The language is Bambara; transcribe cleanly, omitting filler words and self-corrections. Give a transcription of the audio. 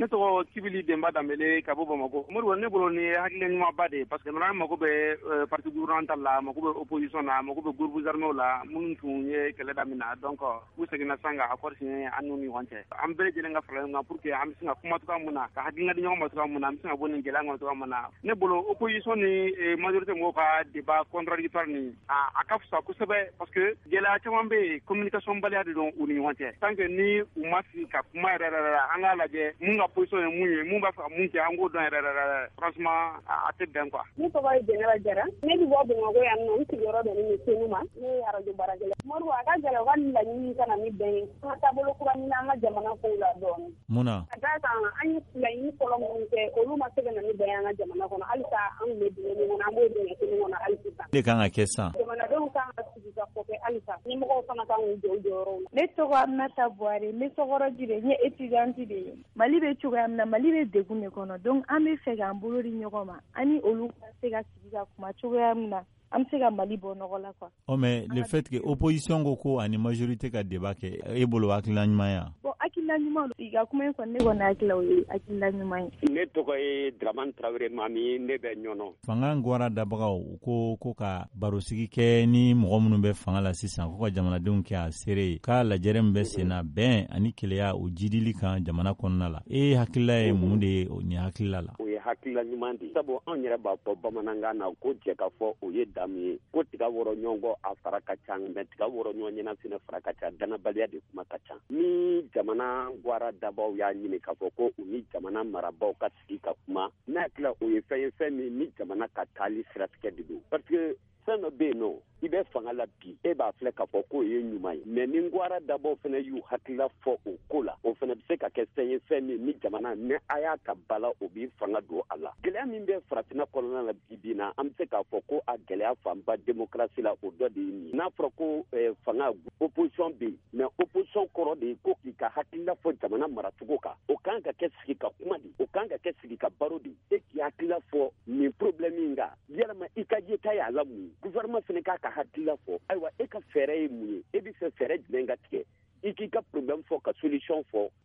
ne tɔgɔ Kibili Demba Dambele ka bɔ Bamakɔ. Modibo ne bolo ni hakilina ɲumanba de parce que nana mako bɛ parti gouvernemental la, mako bɛ opposition na, mako bɛ groupes armés la, minnu tun ye kɛlɛ daminɛ donc u seginna san ka accord signé an n'u ni ɲɔgɔn cɛ. An bɛɛ lajɛlen ka fara ɲɔgɔn kan pour que an bɛ se ka kuma cogoya mun na, ka hakilina di ɲɔgɔn ma cogoya mun na, an bɛ se ka bɔ nin gɛlɛya kɔnɔ cogoya mun na. Ne bolo opposition ni majorité mɔgɔw ka débat contradictoire ni a ka fisa kosɛbɛ parce que gɛlɛya caman bɛ yen communication baliya de don u ni ɲɔgɔn cɛ. Tant que ni u ma sigi ka kuma yɛrɛ an k'a lajɛ mun ka position ye mun ye, mun b'a fɛ ka mun kɛ an k'o dɔn yɛrɛ franchement a tɛ bɛn quoi. Ne tɔgɔ ye Jɛnɛba Jara, ne bɛ bɔ Bamakɔ yan nɔ, n sigiyɔrɔ bɛnnen bɛ Senu ma, ne ye radio baarakɛla. Modibo a ka gɛlɛn u ka nin laɲini kana ni bɛn ye, an ka taabolo kura ɲini an ka jamana kow la dɔɔnin. Mun na? Ka d'a kan an ye laɲini fɔlɔ minnu kɛ olu ma se ka na ni bɛn ye an ka jamana kɔnɔ, halisa an tun bɛ dingɛ min kɔnɔ an b'o dingɛ kelen kɔnɔ hali sisan. De kan ka kɛ sisan. Jamanadenw kan ka sigi ka fɔ kɛ halisa, ɲɛmɔgɔw fana kan k'u jɔ u jɔyɔrɔw la. Ne tɔgɔ Aminata Buhari, n bɛ Sokɔrɔji de, n ye étudiante de ye. Mali bɛ cogoya min na, Mali bɛ degun de kɔnɔ, donc an bɛ fɛ k'an bolo di ɲɔgɔn ma, an ni olu ka se ka sigi ka kuma cogoya min na, an bɛ se ka Mali bɔ nɔgɔ la quoi. Oh mais le fait que opposition ko ani majorité ka débat kɛ e bolo hakilina ɲuman ya? Bon hakilina ɲuman i ka kuma in kɔni ne kɔni hakilila o ye hakilina ɲuman ye. Ne tɔgɔ ye Dramane Traoré Mami, ne bɛ ɲɔnɔ. Fanga gwara dabagaw ko ka barosigi kɛ ni mɔgɔ minnu bɛ fanga la sisan ko ka jamanadenw kɛ a seere ka lajɛrɛ min bɛ senna bɛn ani keleya o jidili kan jamana kɔnɔna la. E hakilila ye mun de ye ni hakilila la? O ye hakilila ɲuman de. Sabu anw yɛrɛ b'a fɔ bamanankan na ko jɛ ka fɔ o ye damu ye. Ko tiga wɔrɔ ɲɔgɔn a fara ka ca mais tiga wɔrɔ ɲɔgɔn ɲɛna fana fara ka ca, danabaliya de kuma ka ca. Ni jamana gwara dabaw y'a ɲini k'a fɔ ko u ni jamana marabaw ka sigi ka kuma, n'a tila o ye fɛn ye fɛn min ni jamana ka taali siratigɛ de don. Parce que fɛn dɔ bɛ yen nɔ i bɛ fanga la bi e b'a filɛ k'a fɔ k'o ye ɲuman ye mais ni gwara dabaw fana y'u hakilila fɔ o ko la o fana bɛ se ka kɛ fɛn ye fɛn min ni jamana ni a y'a ta bala o bɛ fanga don a la. Gɛlɛya min bɛ farafinna kɔnɔna la bi bi na an bɛ se k'a fɔ ko a gɛlɛya fanba démocratie la o dɔ de ye nin ye. N'a fɔra ko fanga opposition bɛ yen mais opposition kɔrɔ de ye ko k'i ka hakilila fɔ jamana maracogo kan o kan ka kɛ sigi ka kuma de o kan ka kɛ sigi ka baro de e k'i hakilila fɔ nin problème in kan yalama i ka yeta y'a la mun ye gouvernement fana k'a ka hakilila fɔ ayiwa e ka fɛɛrɛ ye mun ye e bɛ fɛ fɛɛrɛ jumɛn ka tigɛ i k'i ka problème fɔ ka solution fɔ